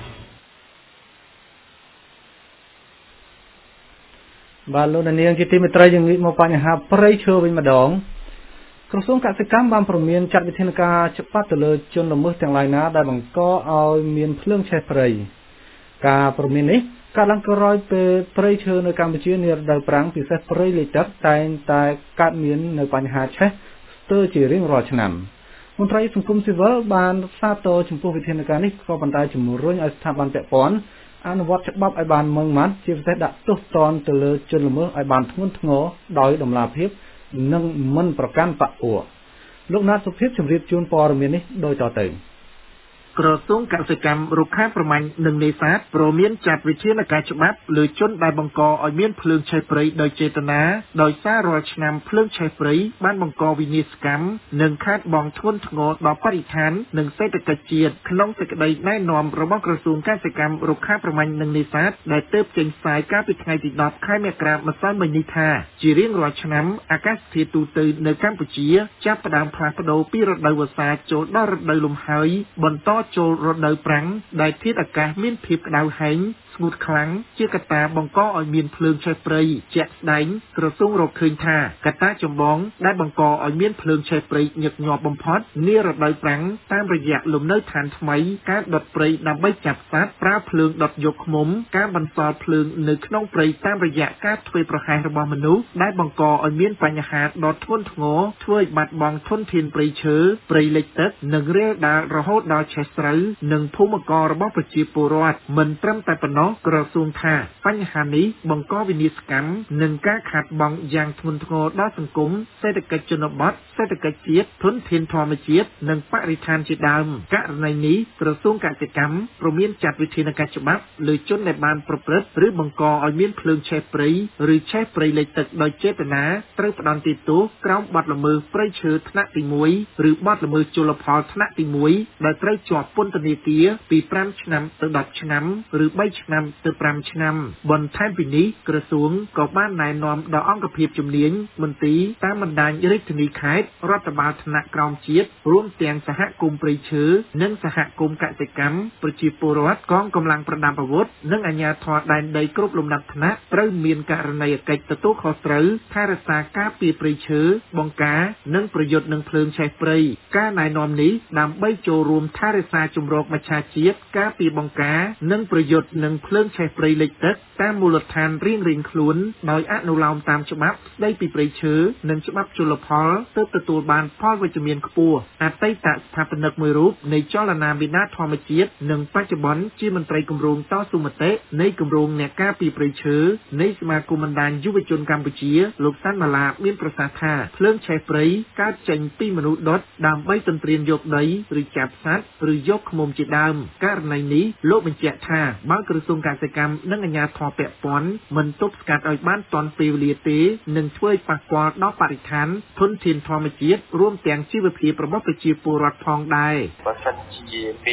បាទលោកនាងជាទីមេត្រីយើងងាកមកបញ្ហាព្រៃឈើវិញម្ដងក្រសួងកសិកម្មបានព្រមានចាត់វិធានការច្បាប់ទៅលើជនល្មើសទាំងឡាយណាដែលបង្កឲ្យមានភ្លើងឆេះព្រៃការព្រមាននេះកើតឡើងក្រោយពេលព្រៃឈើនៅកម្ពុជានារដូវប្រាំងពិសេសព្រៃលិចទឹកតែងតែកើតមាននៅបញ្ហាឆេះស្ទើរជារៀងរាល់ឆ្នាំមន្ត្រីសង្គមស៊ីវិលបានសាទរចំពោះវិធានការនេះក៏ប៉ុន្តែជំរុញឲ្យស្ថាប័នពាក់ព័ន្ធអនុវត្តច្បាប់ឲ្យបានម៉ឺងម៉ាត់ជាពិសេសដាក់ទោសទណ្ឌទៅលើជនល្មើសឲ្យបានធ្ងន់ធ្ងរដោយតម្លាភាពនិងមិនប្រកាន់បក្សពួកលោកណាតសុភាពជម្រាបជូនព័ត៌មាននេះដូចតទៅក្រសួងកសិកម្មរុក្ខាប្រមាញ់និងនេសាទព្រមានចាត់វិធានការច្បាប់លើជនដែលបង្កឲ្យមានភ្លើងឆេះព្រៃដោយចេតនាដោយសាររាល់ឆ្នាំភ្លើងឆេះព្រៃបានបង្កវិនាសកម្មនិងខាតបង់ធ្ងន់ធ្ងរដល់បរិស្ថាននិងសេដ្ឋកិច្ចជាតិក្នុងសេចក្តីណែនាំរបស់ក្រសួងកសិកម្មរុក្ខាប្រមាញ់និងនេសាទដែលទើបចេញផ្សាយកាលពីថ្ងៃទីដប់ខែមករាម្សិលមិញនេះថាជារៀងរាល់ឆ្នាំអាកាសធាតុទូទៅនៅកម្ពុជាចាប់ផ្ដើមផ្លាស់ប្ដូរពីរដូវវស្សាចូលដល់រដូវលំហើយបន្តចូលរដូវប្រាំងដែលធាតុអាកាសមានភាពក្តៅហែងស្ងួតខ្លាំងជាកត្តាបង្កឲ្យមានភ្លើងឆេះព្រៃជាក់ស្ដែងក្រសួងរកឃើញថាកត្តាចម្បងដែលបង្កឲ្យមានភ្លើងឆេះព្រៃញឹកញាប់បំផុតនារដូវប្រាំងតាមរយៈលំនៅឋានថ្មីការដុតព្រៃដើម្បីចាប់សត្វប្រើភ្លើងដុតយកឃ្មុំការបន្សល់ភ្លើងនៅក្នុងព្រៃតាមរយៈការធ្វេសប្រហែសរបស់មនុស្សដែលបង្កឲ្យមានបញ្ហាដ៏ធ្ងន់ធ្ងរធ្វើឲ្យបាត់បង់ធនធានព្រៃឈើព្រៃលិចទឹកនិងរាលដាលរហូតដល់ឆេះស្រូវនិងភូមិកររបស់ប្រជាពលរដ្ឋមិនត្រឹមតែប៉ុណ្ណោះក្រសួងថាបញ្ហានេះបង្កវិនាសកម្មនិងការខាតបង់យ៉ាងធ្ងន់ធ្ងរដល់សង្គមសេដ្ឋកិច្ចជនបទសេដ្ឋកិច្ចជាតិធនធានធម្មជាតិនិងបរិស្ថានជាដើមករណីនេះក្រសួងកសិកម្មព្រមានចាត់វិធានការច្បាប់លើជនដែលបានប្រព្រឹត្តឬបង្កឲ្យមានភ្លើងឆេះព្រៃឬឆេះព្រៃលិចទឹកដោយចេតនាត្រូវផ្តន្ទាទោសក្រោមបទល្មើសព្រៃឈើថ្នាក់ទីមួយឬបទល្មើសជលផលថ្នាក់ទីមួយដែលត្រូវជាប់ពន្ធនាគារពីប្រាំឆ្នាំទៅដប់ឆ្នាំឬបីឆ្នាំទៅប្រាំឆ្នាំបន្ថែមពីនេះក្រសួងក៏បានណែនាំដល់អង្គភាពជំនាញមន្ទីរតាមបណ្ដាញរាជធានីខេត្តរដ្ឋបាលថ្នាក់ក្រោមជាតិរួមទាំងសហគមន៍ព្រៃឈើនិងសហគមន៍កសិកម្មប្រជាពលរដ្ឋកងកម្លាំងប្រដាប់អាវុធនិងអាជ្ញាធរដែនដីគ្រប់លំដាប់ថ្នាក់ត្រូវមានករណីកិច្ចទទួលខុសត្រូវថែរក្សាការពារព្រៃឈើបង្ការនិងប្រយុទ្ធនឹងភ្លើងឆេះព្រៃការណែនាំនេះដើម្បីចូលរួមថែរក្សាជំរកមច្ឆជាតិការពារបង្ការនិងប្រយុទ្ធនឹងភ្លើងឆេះព្រៃលិចទឹកតាមមូលដ្ឋានរៀងៗខ្លួនដោយអនុលោមតាមច្បាប់ស្តីពីព្រៃឈើនិងច្បាប់ជលផលទើបទទួលបានផលវិជ្ជមានខ្ពស់អតីតស្ថាបនិកមួយរូបនៃចលនាមេដាធម្មជាតិនិងបច្ចុប្បន្នជាមន្ត្រីគម្រោងតស៊ូមតិនៃគម្រោងអ្នកការពារព្រៃឈើនៃសមាគមបណ្ដាញយុវជនកម្ពុជាលោកសាន់ម៉ាឡាមានប្រសាសន៍ថាភ្លើងឆេះព្រៃកើតចេញពីមនុស្សដុតដើម្បីទន្ទ្រានយកដីឬចាប់សត្វឬយកឃ្មុំជាដើមករណីនេះលោកបញ្ជាក់ថាបើក្រសួងកសិកម្មនិងអាជ្ញាធរពាក់ព័ន្ធមិនទប់ស្កាត់ឲ្យបានទាន់ពេលវេលាទេនឹងធ្វើឲ្យប៉ះពាល់ដល់បរិស្ថានធនធានធម្មជាតិរួមទាំងជីវភាពរបស់ប្រជាពលរដ្ឋផងដែរបើសិនជាមាន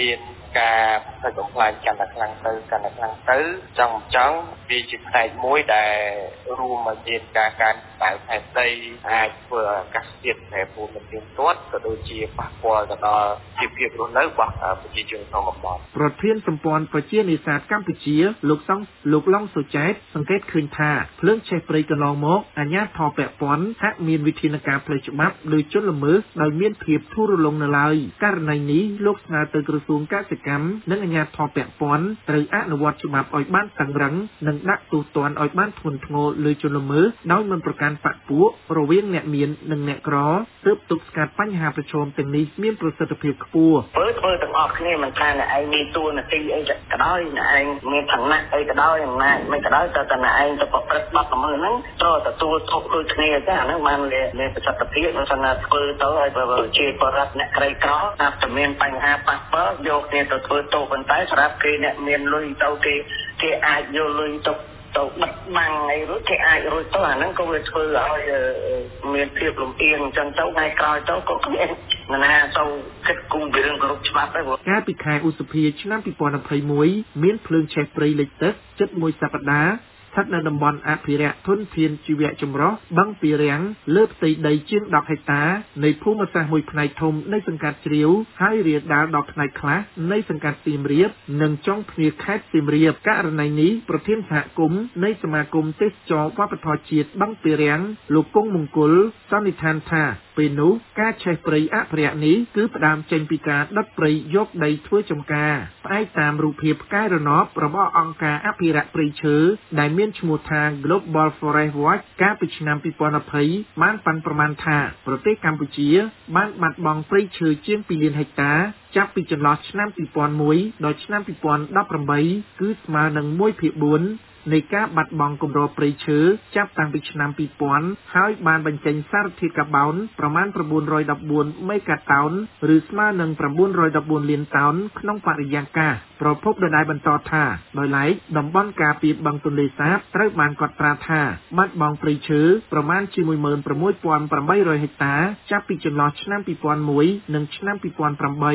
ការផ្ទៃកំប្លែងកាន់តែខ្លាំងទៅកាន់តែខ្លាំងទៅចង់ចង់វាជាផ្នែកមួយដែលរួមមកមានការកើនឡើងផ្ទៃដីអាចធ្វើអាកាសធាតុប្រែប្រួលមិនទៀងទាត់ក៏ដូចជាប៉ះពាល់ទៅដល់ជីវភាពរស់នៅរបស់ប្រជាជនក្នុងតំបន់ប្រធានសម្ព័ន្ធប្រជានេសាទកម្ពុជាលោកសង្ឃលោកឡុងសុចែតសង្កេតឃើញថាភ្លើងឆេះព្រៃកន្លងមកអាជ្ញាធរពាក់ព័ន្ធហាក់មានវិធានការផ្លូវច្បាប់លើជនល្មើសដោយមានភាពធូររលុងនៅឡើយករណីនេះលោកស្នើទៅក្រសួងកសិកម្មនិងអាជ្ញាធរពាក់ព័ន្ធត្រូវអនុវត្តច្បាប់ឲ្យបានតឹងរ៉ឹងនិងដាក់ទោសទណ្ឌឲ្យបានធ្ងន់ធ្ងរលើជនល្មើសដោយមិនប្រកាន់បក្សពួករវាងអ្នកមាននិងអ្នកក្រទើបទប់ស្កាត់បញ្ហាប្រឈមទាំងនេះមានប្រសិទ្ធភាពខ្ពស់ធ្វើធ្វើទាំងអស់គ្នាមិនថាអ្នកឯងមានតួនាទីអីក៏ដោយអ្នកឯងមានឋានៈអីក៏ដោយអំណាចមិនក៏ដោយតែតែអ្នកឯងទៅប្រព្រឹត្តបទល្មើសហ្នឹងត្រូវទទួលទោសដូចគ្នាទេអាហ្នឹងបានមានប្រសិទ្ធភាពមិនថាធ្វើទៅឲ្យបើជាបរិបទអ្នកក្រីក្រអាចតែមានបញ្ហាប៉ះពាល់យកគ្នាទៅធ្វើទោសប៉ុន្តែសម្រាប់គេអ្នកមានលុយទៅគេគេអាចយកលុយទៅទៅបិទបាំងអីរួចគេអាចរួចទៅអាហ្នឹងក៏វាធ្វើឲ្យមានភាពលំអៀងអញ្ចឹងទៅថ្ងៃក្រោយទៅក៏គ្មានណាទៅគិតគូរពីរឿងគោរពច្បាប់ដែរកាលពីខែឧសភាឆ្នាំពីរពាន់ยี่สิบเอ็ดមានភ្លើងឆេះព្រៃលិចទឹកជិតមួយសប្តាហ៍ស្ថិតនៅតំបន់អភិរក្សធនធានជីវៈចម្រុះបឹងពីរាំងលើផ្ទៃដីជាងដប់ហិកតានៃភូមិសាស្ត្រមួយផ្នែកធំនៃសង្កាត់ជ្រាវហើយរាលដាលដល់ផ្នែកខ្លះនៃសង្កាត់សៀមរាបនិងចុងភៀខេត្តសៀមរាបករណីនេះប្រធានសហគមន៍នៃសមាគមទេសចរវប្បធម៌ជាតិបឹងពីរាំងលោកគង់មង្គលសន្និដ្ឋានថាពេលនោះការឆេះព្រៃអភិរក្សនេះគឺផ្ដើមចេញពីការដុតព្រៃយកដីធ្វើចម្ការផ្អែកតាមរូបភាពផ្កាយរណបរបស់អង្គការអភិរក្សព្រៃឈើដែលមានឈ្មោះថា Global Forest Watch កាលពីឆ្នាំពីរពាន់ยี่สิบបានប៉ាន់ប្រមាណថាប្រទេសកម្ពុជាបានបាត់បង់ព្រៃឈើជាងពីរលានហិកតាចាប់ពីចន្លោះឆ្នាំពីរពាន់មួយដល់ឆ្នាំពីរពាន់ដប់ប្រាំបីគឺស្មើនឹងមួយភាគបួននៃការបាត់បង់គម្របព្រៃឈើចាប់តាំងពីឆ្នាំពីរពាន់ហើយបានបញ្ចេញសារធាតុកាបូនប្រមាណ៩១៤មេហ្គាតោនឬស្មើនឹង៩១៤លានតោនក្នុងបរិយាកាសប្រភពដដែលបន្តថាដោយឡែកតំបន់ការពារបឹងទន្លេសាបត្រូវបានកត់ត្រាថាបាត់បង់ព្រៃឈើប្រមាណជាមួយម៉ឺនប្រាំមួយពាន់ប្រាំបីរយហិកតាចាប់ពីចន្លោះឆ្នាំពីរពាន់មួយនិងឆ្នាំពីរពាន់ប្រាំបី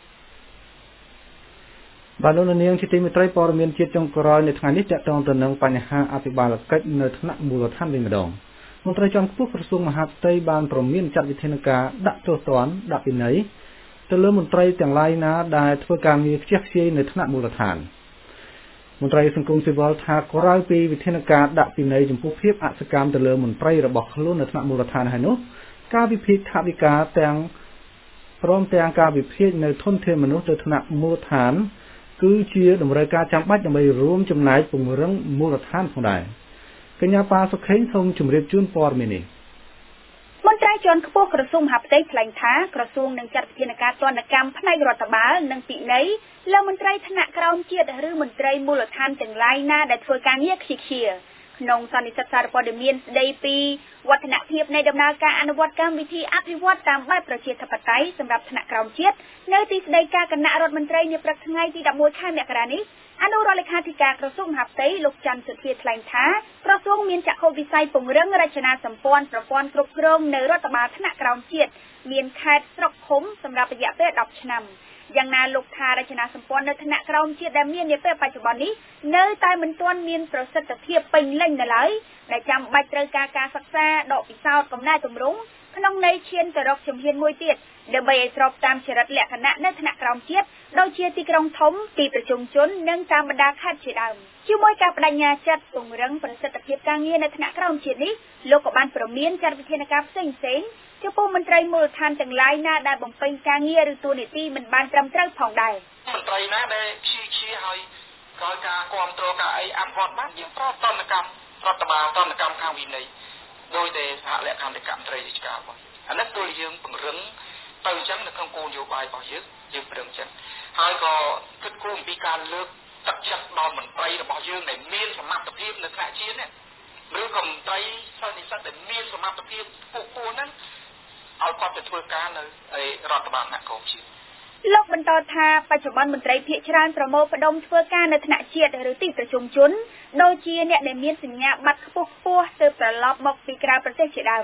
បាទលោកនាងជាទីមេត្រីព័ត៌មានជាតិចុងក្រោយនៅថ្ងៃនេះទាក់ទងទៅនឹងបញ្ហាអភិបាលកិច្ចនៅថ្នាក់មូលដ្ឋានវិញម្ដងមន្ត្រីជាន់ខ្ពស់ក្រសួងមហាផ្ទៃបានប្រមានចាត់វិធានការដាក់ទោសទណ្ឌដាក់ពិន័យទៅលើមន្ត្រីទាំងឡាយណាដែលធ្វើការងារខ្ជះខ្ជាយនៅថ្នាក់មូលដ្ឋានមន្ត្រីសង្គមស៊ីវិលថាក្រៅពីវិធានការដាក់ពិន័យចំពោះភាពអសកម្មទៅលើមន្ត្រីរបស់ខ្លួននៅថ្នាក់មូលដ្ឋានហើយនោះការវិភាគថវិកាទាំងព្រមទាំងការវិភាគនៅធនធានមនុស្សទៅថ្នាក់មូលដ្ឋានគឺជាតម្រូវការចាំបាច់ដើម្បីរួមចំណែកពង្រឹងមូលដ្ឋានផងដែរកញ្ញាប៉ាសុខេងសូមជម្រាបជូនព័ត៌មាននេះមន្ត្រីជាន់ខ្ពស់ក្រសួងមហាផ្ទៃថ្លែងថាក្រសួងនឹងចាត់វិធានការទណ្ឌកម្មផ្នែករដ្ឋបាលនិងពិន័យលើមន្ត្រីថ្នាក់ក្រោមជាតិឬមន្ត្រីមូលដ្ឋានទាំងឡាយណាដែលធ្វើការងារខ្ជិះខ្ជាក្នុងសន្និសីទសារព័ត៌មានស្ដីពីវឌ្ឍនភាពនៃដំណើរការអនុវត្តកម្មវិធីអភិវឌ្ឍតាមបែបប្រជាធិបតេយ្យសម្រាប់ថ្នាក់ក្រោមជាតិនៅទីស្តីការគណៈរដ្ឋមន្ត្រីនាព្រឹកថ្ងៃទីដប់មួយខែមករានេះអនុរដ្ឋលេខាធិការក្រសួងមហាផ្ទៃលោកច័ន្ទសុធាថ្លែងថាក្រសួងមានចក្ខុវិស័យពង្រឹងរចនាសម្ព័ន្ធប្រព័ន្ធគ្រប់គ្រងនៅរដ្ឋបាលថ្នាក់ក្រោមជាតិមានខេត្តស្រុកឃុំសម្រាប់រយៈពេលដប់ឆ្នាំយ៉ាងណាលោកថារចនាសម្ព័ន្ធនៅថ្នាក់ក្រោមជាតិដែលមាននាពេលបច្ចុប្បន្ននេះនៅតែមិនទាន់មានប្រសិទ្ធភាពពេញលេញនៅឡើយដែលចាំបាច់ត្រូវការការសិក្សាដកពិសោធន៍កំណែទម្រង់ក្នុងន័យឈានទៅរកជំហានមួយទៀតដើម្បីឲ្យស្របតាមចរិតលក្ខណៈនៅថ្នាក់ក្រោមជាតិដូចជាទីក្រុងធំទីប្រជុំជននិងតាមបណ្ដាខេត្តជាដើមជាមួយការបដិញ្ញាចិត្តពង្រឹងប្រសិទ្ធភាពការងារនៅថ្នាក់ក្រោមជាតិនេះលោកក៏បានប្រមានចាត់វិធានការផ្សេងៗចំពោះមន្ត្រីមូលដ្ឋានទាំងឡាយណាដែលបំពេញការងារឬតួនាទីមិនបានត្រឹមត្រូវផងដែរមន្ត្រីណាដែលព្យាឈាឲ្យក្រោយការគ្រប់គ្រងការអីអភិវឌ្ឍបានយើងប្រតនកម្មរដ្ឋបាលតនកម្មខាងវិន័យដោយតែសហលក្ខន្តិកមន្ត្រីរាជការរបស់អានេះគឺយើងពង្រឹងទៅអញ្ចឹងនៅក្នុងគោលនយោបាយរបស់យើងយើងពង្រឹងចឹងហើយក៏គិតគូរអំពីការលើកទឹកចិត្តដល់មន្ត្រីរបស់យើងដែលមានសមត្ថភាពនៅថ្នាក់ជាតិនេះឬក៏មន្ត្រីសន្និសីទដែលមានសមត្ថភាពពូកពួរហ្នឹងឲ្យគាត់ទៅធ្វើការនៅរដ្ឋបាលថ្នាក់ក្រោមជាតិលោកបន្តថាបច្ចុប្បន្នមន្ត្រីភាគច្រើនប្រមូលផ្ដុំធ្វើការនៅថ្នាក់ជាតិឬទីប្រជុំជនដូចជាអ្នកដែលមានសញ្ញាបត្រខ្ពស់ខ្ពស់ទើបត្រឡប់មកពីក្រៅប្រទេសជាដើម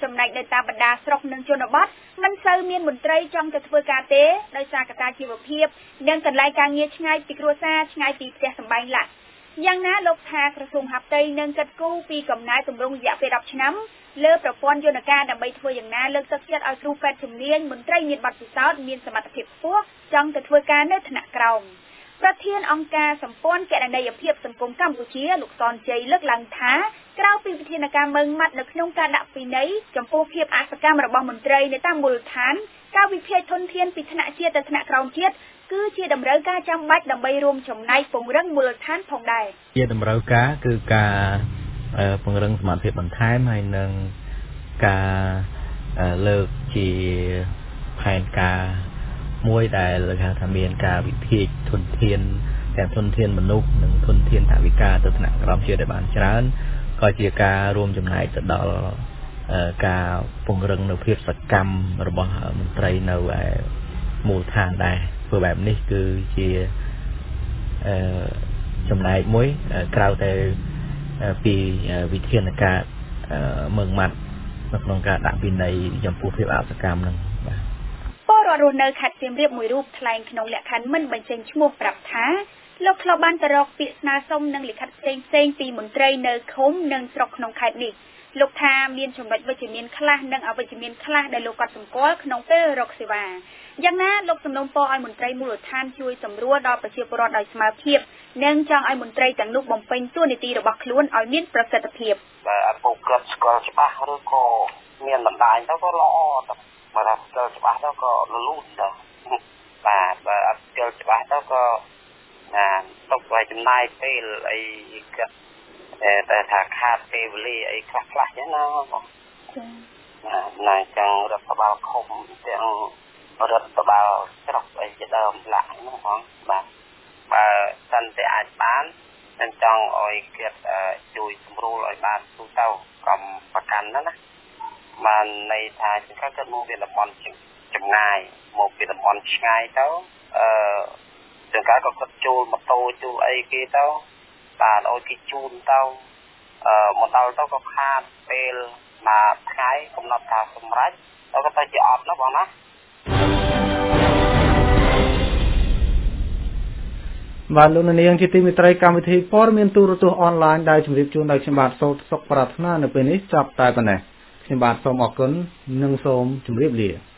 ចំណែកនៅតាមបណ្ដាស្រុកនិងជនបទមិនសូវមានមន្ត្រីចង់ទៅធ្វើការទេដោយសារកត្តាជីវភាពនិងកន្លែងការងារឆ្ងាយពីគ្រួសារឆ្ងាយពីផ្ទះសម្បែងឡាក់យ៉ាងណាលោកថាក្រសួងមហាផ្ទៃនឹងកិត្តគូពីកំណែទម្រង់រយៈពេលដប់ឆ្នាំលើប្រព័ន្ធយន្តការដើម្បីធ្វើយ៉ាងណាលើកទឹកចិត្តឲ្យគ្រូពេទ្យជំនាញមន្ត្រីមានបទពិសោធន៍មានសមត្ថភាពខ្ពស់ចង់ទៅធ្វើការនៅថ្នាក់ក្រោមប្រធានអង្គការសម្ព័ន្ធគណនេយ្យភាពសង្គមកម្ពុជាលោកសនជ័យលើកឡើងថាក្រៅពីវិធានការមើងម៉ាត់នៅក្នុងការដាក់ពិន័យចំពោះភាពអសកម្មរបស់មន្ត្រីនៅតាមមូលដ្ឋានការវិភាគធនធានពីថ្នាក់ជាតិទៅថ្នាក់ក្រោមជាតិគឺជាតម្រូវការចាំបាច់ដើម្បីរួមចំណែកពង្រឹងមូលដ្ឋានផងដែរជាតម្រូវការគឺការពង្រឹងសមត្ថភាពបន្ថែមហើយនឹងការលើកជាផែនការមួយដែលលើកថាមានការវិភាគធនធានទាំងធនធានមនុស្សនិងធនធានថវិកាទៅថ្នាក់ក្រោមជាតិឲ្យបានច្រើនក៏ជាការរួមចំណែកទៅដល់ការពង្រឹងនៅភាពសកម្មរបស់មន្ត្រីនៅឯមូលដ្ឋានដែរធ្វើបែបនេះគឺជាចំណែកមួយក្រៅតែពីវិធានការមើងម៉ាត់នៅក្នុងការដាក់ពិន័យចំពោះភាពអសកម្មនឹងបាទពលរដ្ឋរស់នៅខេត្តសៀមរាបមួយរូបថ្លែងក្នុងលក្ខខណ្ឌមិនបញ្ចេញឈ្មោះប្រាប់ថាលោកធ្លាប់បានទៅរកពាក្យស្នើសុំនិងលិខិតផ្សេងផ្សេងពីមន្ត្រីនៅឃុំនិងស្រុកក្នុងខេត្តនេះលោកថាមានចំណុចវិជ្ជមានខ្លះនិងអវិជ្ជមានខ្លះដែលលោកក៏សម្គាល់ក្នុងពេលរកសេវាយ៉ាងណាលោកសំណូមពរឲ្យមន្ត្រីមូលដ្ឋានជួយសម្រួលដល់ប្រជាពលរដ្ឋដោយស្មើភាពនិងចង់ឲ្យមន្ត្រីទាំងនោះបំពេញតួនាទីរបស់ខ្លួនឲ្យមានប្រសិទ្ធភាពបើអពុគាត់ស្គាល់ច្បាស់ឬក៏មានបណ្ដាញទៅក៏ល្អទៅបើថាស្គាល់ច្បាស់ទៅក៏លលូតទៅបាទបើអត់ស្គាល់ច្បាស់ទៅក៏ណាទុកឲ្យចំណាយពេលអីគាត់តែថាខាតពេលវេលាអីខ្លះខ្លះចឹងណាបងណាចឹងរដ្ឋបាលឃុំទាំងរដ្ឋបាលស្រុកអីជាដើមឡាក់ហ្នឹងបងបាទបើសិនតែអាចបានខ្ញុំចង់ឲ្យគាត់ជួយសម្រួលឲ្យបានទូទៅកំប្រកាន់ណាណាបានន័យថាជាគាត់គាត់មកពីតំបន់ចម្ងាយមកពីតំបន់ឆ្ងាយទៅអឺជាងគាត់ក៏គាត់ចូលម៉ូតូចូលអីគេទៅបានឲ្យគេជូនទៅអឺមកដល់ទៅក៏ខាតពេលមួយថ្ងៃកំណត់ថាសម្រាប់ទៅក៏ទៅជាអត់ណាបងណាបាទលោកនាងជាទីមេត្រីកម្មវិធីព័ត៌មានទូរទស្សន៍អនឡាញដែលជម្រាបជូនដោយខ្ញុំបាទសូមសុខប្រាថ្នានៅពេលនេះចាប់តែប៉ុណ្ណេះខ្ញុំបាទសូមអរគុណនិងសូមជម្រាបលា